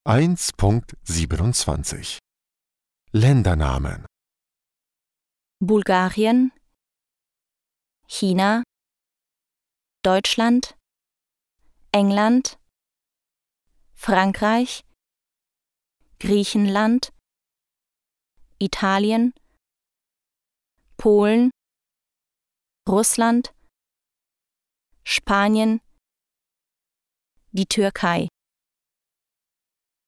1.27 Ländernamen Bulgarien, China, Deutschland, England, Frankreich, Griechenland, Italien, Polen, Russland, Spanien, die Türkei.